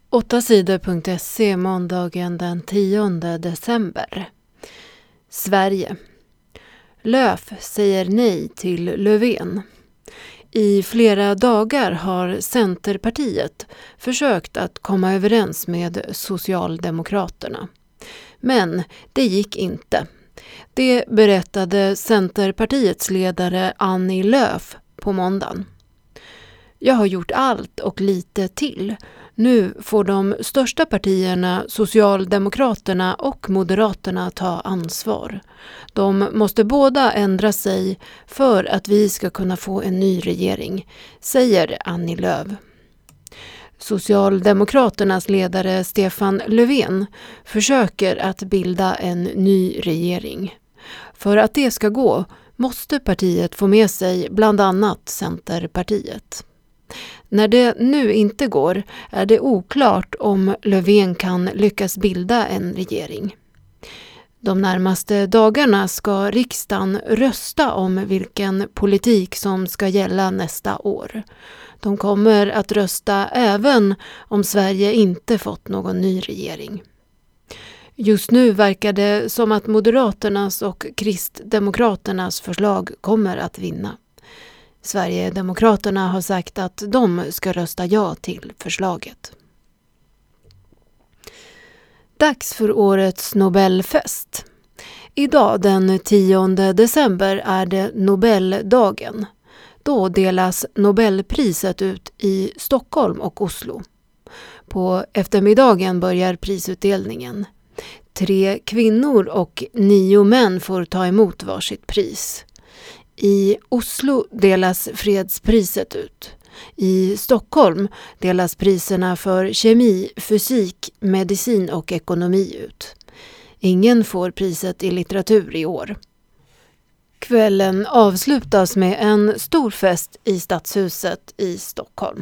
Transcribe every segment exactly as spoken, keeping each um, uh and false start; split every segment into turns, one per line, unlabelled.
åtta sidor punkt se måndagen den tionde december. Sverige. Löf säger nej till Löfven. I flera dagar har Centerpartiet försökt att komma överens med Socialdemokraterna. Men det gick inte. Det berättade Centerpartiets ledare Annie Lööf på måndagen. Jag har gjort allt och lite till. Nu får de största partierna, Socialdemokraterna och Moderaterna, ta ansvar. De måste båda ändra sig för att vi ska kunna få en ny regering, säger Annie Lööf. Socialdemokraternas ledare Stefan Löfven försöker att bilda en ny regering. För att det ska gå måste partiet få med sig bland annat Centerpartiet. När det nu inte går är det oklart om Löfven kan lyckas bilda en regering. De närmaste dagarna ska riksdagen rösta om vilken politik som ska gälla nästa år. De kommer att rösta även om Sverige inte fått någon ny regering. Just nu verkar det som att Moderaternas och Kristdemokraternas förslag kommer att vinna. Sverigedemokraterna har sagt att de ska rösta ja till förslaget. Dags för årets Nobelfest. Idag den tionde december är det Nobeldagen. Då delas Nobelpriset ut i Stockholm och Oslo. På eftermiddagen börjar prisutdelningen. Tre kvinnor och nio män får ta emot varsitt pris. I Oslo delas fredspriset ut. I Stockholm delas priserna för kemi, fysik, medicin och ekonomi ut. Ingen får priset i litteratur i år. Kvällen avslutas med en stor fest i Stadshuset i Stockholm.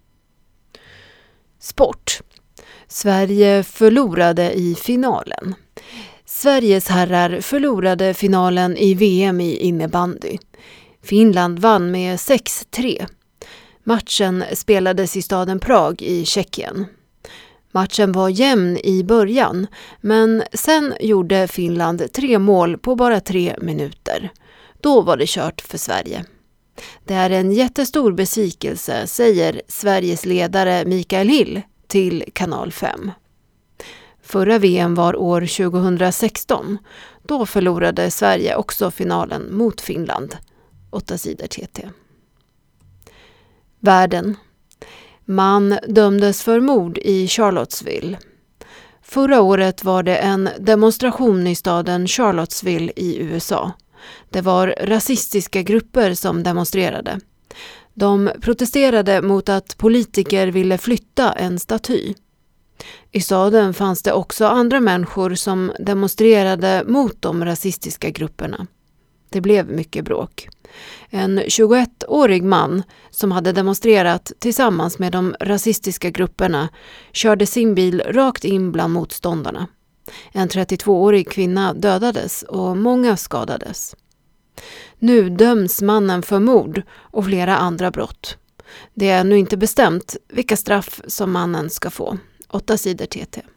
Sport. Sverige förlorade i finalen. Sveriges herrar förlorade finalen i V M i innebandy. Finland vann med sex tre. Matchen spelades i staden Prag i Tjeckien. Matchen var jämn i början, men sen gjorde Finland tre mål på bara tre minuter. Då var det kört för Sverige. Det är en jättestor besvikelse, säger Sveriges ledare Mikael Hill till Kanal fem. Förra V M var år tjugohundrasexton. Då förlorade Sverige också finalen mot Finland. Åtta sidor T T. Världen. Man dömdes för mord i Charlottesville. Förra året var det en demonstration i staden Charlottesville i U S A. Det var rasistiska grupper som demonstrerade. De protesterade mot att politiker ville flytta en staty. I staden fanns det också andra människor som demonstrerade mot de rasistiska grupperna. Det blev mycket bråk. En tjugoettårig man som hade demonstrerat tillsammans med de rasistiska grupperna körde sin bil rakt in bland motståndarna. En trettiotvåårig kvinna dödades och många skadades. Nu döms mannen för mord och flera andra brott. Det är nu inte bestämt vilka straff som mannen ska få. Åtta sidor T T.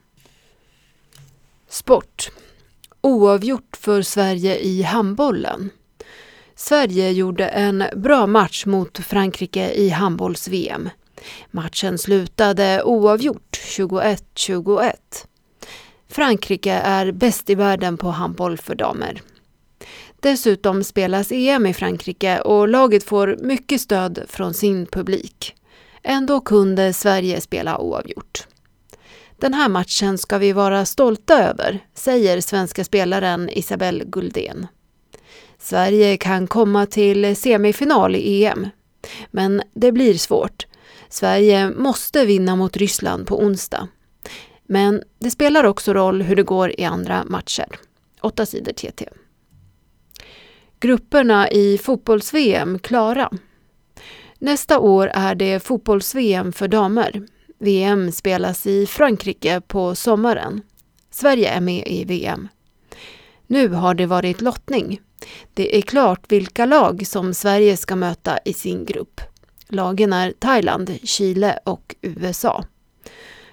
Sport. Oavgjort för Sverige i handbollen. Sverige gjorde en bra match mot Frankrike i handbolls-V M. Matchen slutade oavgjort tjugoett tjugoett. Frankrike är bäst i världen på handboll för damer. Dessutom spelas E M i Frankrike och laget får mycket stöd från sin publik. Ändå kunde Sverige spela oavgjort. Den här matchen ska vi vara stolta över, säger svenska spelaren Isabelle Guldén. Sverige kan komma till semifinal i E M, men det blir svårt. Sverige måste vinna mot Ryssland på onsdag. Men det spelar också roll hur det går i andra matcher. Åtta sidor T T. Grupperna i fotbolls-V M klara. Nästa år är det fotbolls-V M för damer. V M spelas i Frankrike på sommaren. Sverige är med i V M. Nu har det varit lottning. Det är klart vilka lag som Sverige ska möta i sin grupp. Lagen är Thailand, Chile och U S A.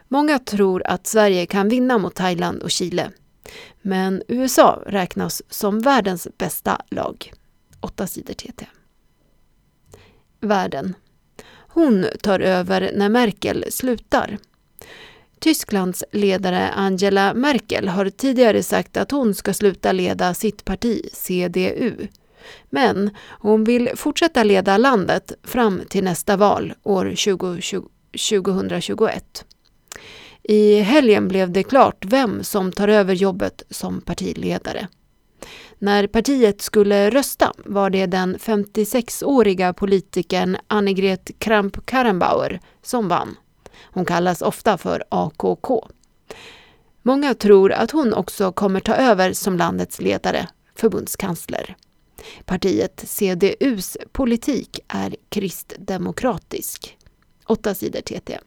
Många tror att Sverige kan vinna mot Thailand och Chile. Men U S A räknas som världens bästa lag. Åtta sidor T T. Världen. Hon tar över när Merkel slutar. Tysklands ledare Angela Merkel har tidigare sagt att hon ska sluta leda sitt parti C D U. Men hon vill fortsätta leda landet fram till nästa val år tjugohundratjugoett. I helgen blev det klart vem som tar över jobbet som partiledare. När partiet skulle rösta var det den femtiosexåriga politikern Annegret Kramp-Karrenbauer som vann. Hon kallas ofta för A K K. Många tror att hon också kommer ta över som landets ledare, förbundskansler. Partiet C D U:s politik är kristdemokratisk. Åtta sidor T T.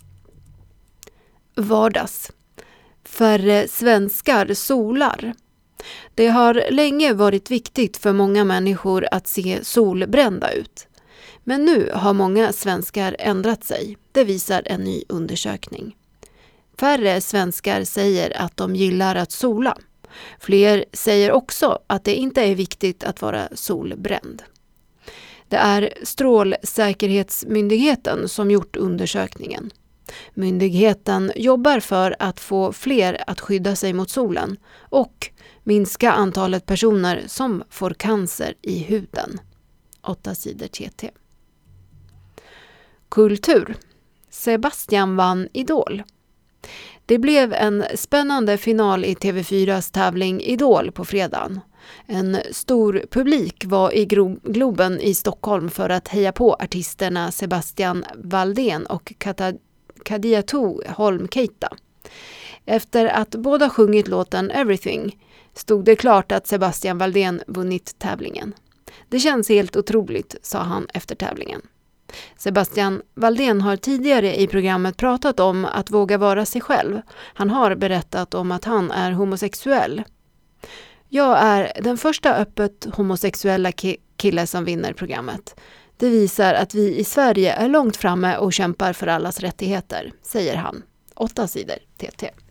Vardags. Färre svenskar solar. Det har länge varit viktigt för många människor att se solbrända ut. Men nu har många svenskar ändrat sig. Det visar en ny undersökning. Färre svenskar säger att de gillar att sola. Fler säger också att det inte är viktigt att vara solbränd. Det är Strålsäkerhetsmyndigheten som gjort undersökningen. Myndigheten jobbar för att få fler att skydda sig mot solen och minska antalet personer som får cancer i huden. Åtta sidor T T. Kultur. Sebastian vann Idol. Det blev en spännande final i T V fyras tävling Idol på fredagen. En stor publik var i Globen i Stockholm för att heja på artisterna Sebastian Valdén och Kadiatu Holm-Keita. Efter att båda sjungit låten Everything stod det klart att Sebastian Valdén vunnit tävlingen. Det känns helt otroligt, sa han efter tävlingen. Sebastian Valdén har tidigare i programmet pratat om att våga vara sig själv. Han har berättat om att han är homosexuell. Jag är den första öppet homosexuella ki- kille som vinner programmet. Det visar att vi i Sverige är långt framme och kämpar för allas rättigheter, säger han. Åtta sidor T T.